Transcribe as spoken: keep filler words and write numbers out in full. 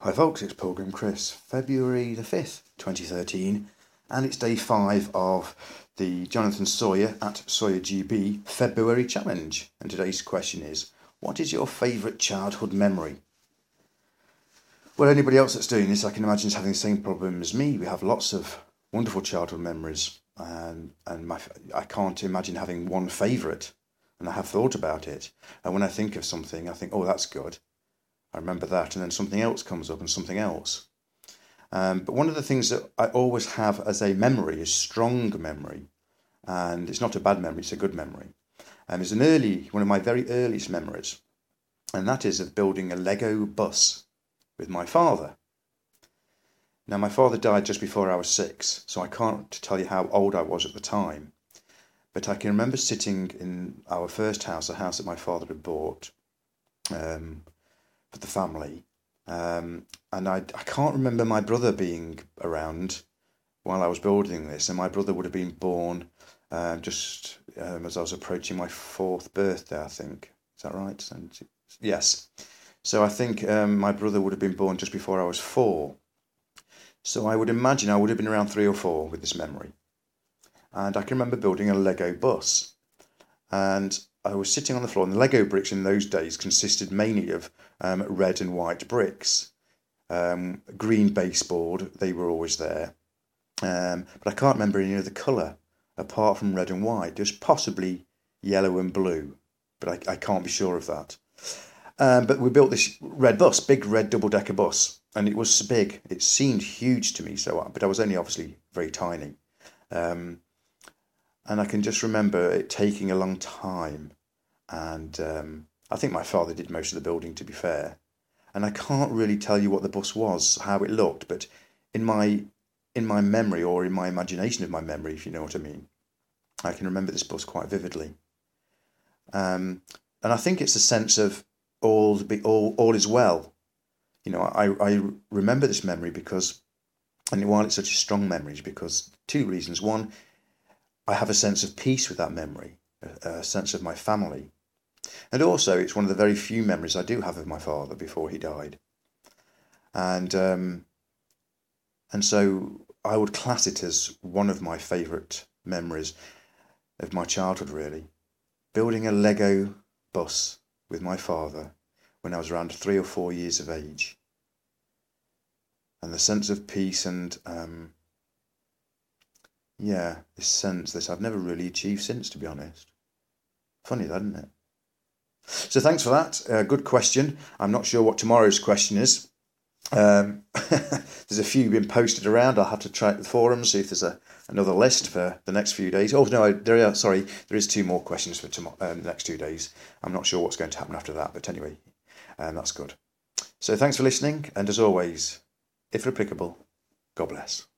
Hi folks, it's Pilgrim Chris, February the fifth, twenty thirteen, and it's day five of the Jonathan Sawyer at Sawyer G B February Challenge. And today's question is, what is your favourite childhood memory? Well, anybody else that's doing this, I can imagine, is having the same problem as me. We have lots of wonderful childhood memories, and, and my, I can't imagine having one favourite, and I have thought about it. And when I think of something, I think, oh, that's good. I remember that, and then something else comes up and something else. Um, but one of the things that I always have as a memory is strong memory, and it's not a bad memory, it's a good memory. And um, it's an early, one of my very earliest memories, and that is of building a Lego bus with my father. Now, my father died just before I was six, so I can't tell you how old I was at the time, but I can remember sitting in our first house, a house that my father had bought, um, for the family, um, and I, I can't remember my brother being around while I was building this, and my brother would have been born uh, just um, as I was approaching my fourth birthday, I think. Is that right? And yes. So I think um, my brother would have been born just before I was four. So I would imagine I would have been around three or four with this memory. And I can remember building a Lego bus. And I was sitting on the floor, and the Lego bricks in those days consisted mainly of um, red and white bricks. Um, green baseboard, they were always there. Um, but I can't remember any other colour apart from red and white. There's possibly yellow and blue, but I, I can't be sure of that. Um, but we built this red bus, big red double-decker bus, and it was big. It seemed huge to me, so but I was only obviously very tiny. Um, and I can just remember it taking a long time, and um, I think my father did most of the building, to be fair. And I can't really tell you what the bus was, how it looked, but in my in my memory, or in my imagination of my memory, if you know what I mean, I can remember this bus quite vividly. Um, and I think it's a sense of all be all all is well. You know, I I remember this memory because, and while it's such a strong memory, is because two reasons. One, I have a sense of peace with that memory, a, a sense of my family. And also, it's one of the very few memories I do have of my father before he died. And um, and so I would class it as one of my favourite memories of my childhood, really. Building a Lego bus with my father when I was around three or four years of age. And the sense of peace and, um, yeah, this sense that I've never really achieved since, to be honest. Funny that, isn't it? So thanks for that. Uh, good question. I'm not sure what tomorrow's question is. Um, there's a few been posted around. I'll have to try the forums, see if there's a another list for the next few days. Oh no, there are. Sorry, there is two more questions for tomorrow, um, the next two days. I'm not sure what's going to happen after that, but anyway, um, that's good. So thanks for listening, and as always, if applicable, God bless.